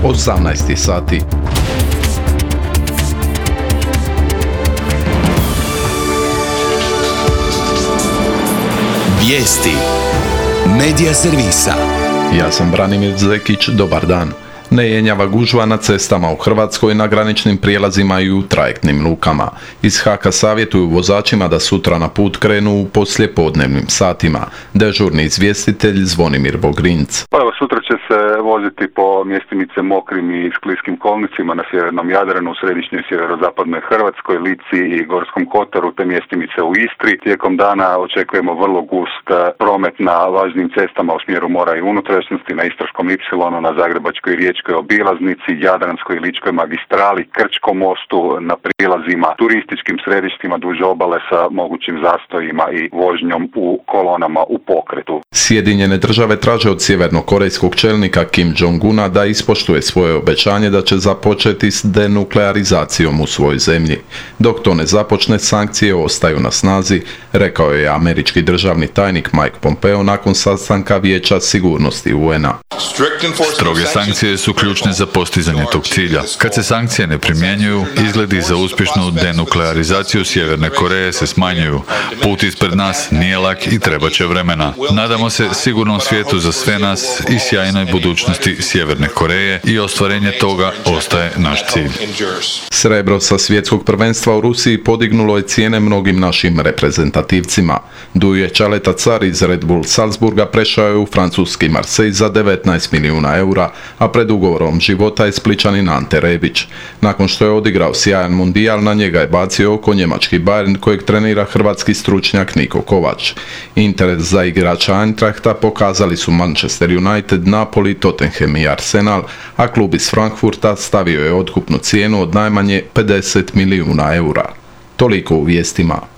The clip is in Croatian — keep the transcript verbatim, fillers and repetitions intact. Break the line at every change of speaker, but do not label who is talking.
osamnaest sati.
Vijesti Medija servisa.
Ja sam Branimir Zekić, dobar dan. Nejenjava gužva na cestama u Hrvatskoj, na graničnim prijelazima i u trajektnim lukama. Iz Haka savjetuju vozačima da sutra na put krenu u poslijepodnevnim satima. Dežurni izvjestitelj Zvonimir Vogrinc.
Pa evo, sutra će se voziti po mjestimice mokrim i skliskim kolnicima na sjevernom Jadranu, u središnjoj i sjeverozapadnoj Hrvatskoj, Lici i Gorskom kotaru, te mjestimice u Istri. Tijekom dana očekujemo vrlo gust promet na važnim cestama u smjeru mora i unutrašnjosti, na Istarskom ipsilonu, na Zagrebačkoj i Riječkoj obilaznici, Jadranskoj i Ličkoj magistrali, Krčkom mostu, na prilazima, turističkim središtima duž obale sa mogućim zastojima i vožnjom u kolonama u pokretu.
Sjedinjene države traže od sjevernokorejskog čelnika Kim Jong-una da ispoštuje svoje obećanje da će započeti s denuklearizacijom u svojoj zemlji. Dok to ne započne, sankcije ostaju na snazi, rekao je američki državni tajnik Mike Pompeo nakon sastanka Vijeća sigurnosti U N A.
Stroge sankcije su ključne za postizanje tog cilja. Kad se sankcije ne primjenjuju, izgledi za uspješnu denuklearizaciju Sjeverne Koreje se smanjuju. Put ispred nas nije lak i treba će vremena. Nadamo se sigurnom svijetu za sve nas i sjajnoj budućnosti Sjeverne Koreje i ostvarenje toga ostaje naš cilj.
Srebro sa svjetskog prvenstva u Rusiji podignulo je cijene mnogim našim reprezentativcima. Duje Čaleta Car iz Red Bull Salzburga prešao je u francuski Marseille za devetnaest milijuna eura, a pred ugovorom života je Splićanin Ante Rebić. Nakon što je odigrao sjajan mundijal, na njega je bacio oko njemački Bayern kojeg trenira hrvatski stručnjak Niko Kovač. Interes za igrača Eintrachta pokazali su Manchester United, Napoli, Tottenham i Arsenal, a klub iz Frankfurta stavio je otkupnu cijenu od najmanje pedeset milijuna eura. Toliko u vijestima.